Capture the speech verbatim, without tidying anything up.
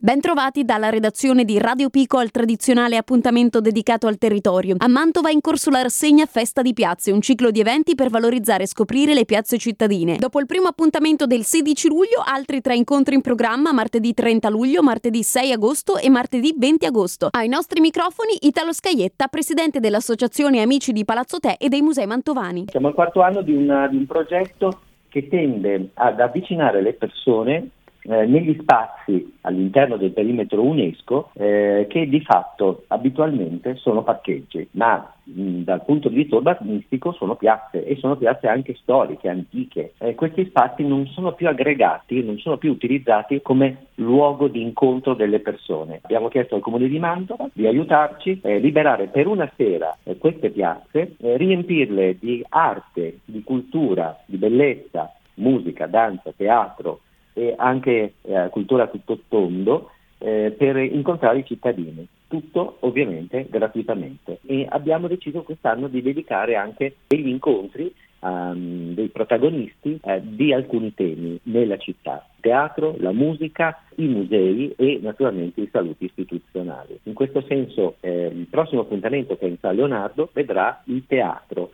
Bentrovati dalla redazione di Radio Pico al tradizionale appuntamento dedicato al territorio. A Mantova è in corso la rassegna Festa di Piazze, un ciclo di eventi per valorizzare e scoprire le piazze cittadine. Dopo il primo appuntamento del sedici luglio, altri tre incontri in programma martedì trenta luglio, martedì sei agosto e martedì venti agosto. Ai nostri microfoni Italo Scaietta, presidente dell'Associazione Amici di Palazzo Te e dei Musei Mantovani. Siamo al quarto anno di, una, di un progetto che tende ad avvicinare le persone Eh, negli spazi all'interno del perimetro UNESCO eh, che di fatto abitualmente sono parcheggi, ma mh, dal punto di vista urbanistico sono piazze e sono piazze anche storiche, antiche. Eh, questi spazi non sono più aggregati, non sono più utilizzati come luogo di incontro delle persone. Abbiamo chiesto al Comune di Mantova di aiutarci a eh, liberare per una sera eh, queste piazze, eh, riempirle di arte, di cultura, di bellezza, musica, danza, teatro e anche eh, cultura a tutto tondo eh, per incontrare i cittadini, tutto ovviamente gratuitamente. E abbiamo deciso quest'anno di dedicare anche degli incontri um, dei protagonisti eh, di alcuni temi nella città: teatro, la musica, i musei e naturalmente i saluti istituzionali. In questo senso eh, il prossimo appuntamento, che è in San Leonardo, vedrà il teatro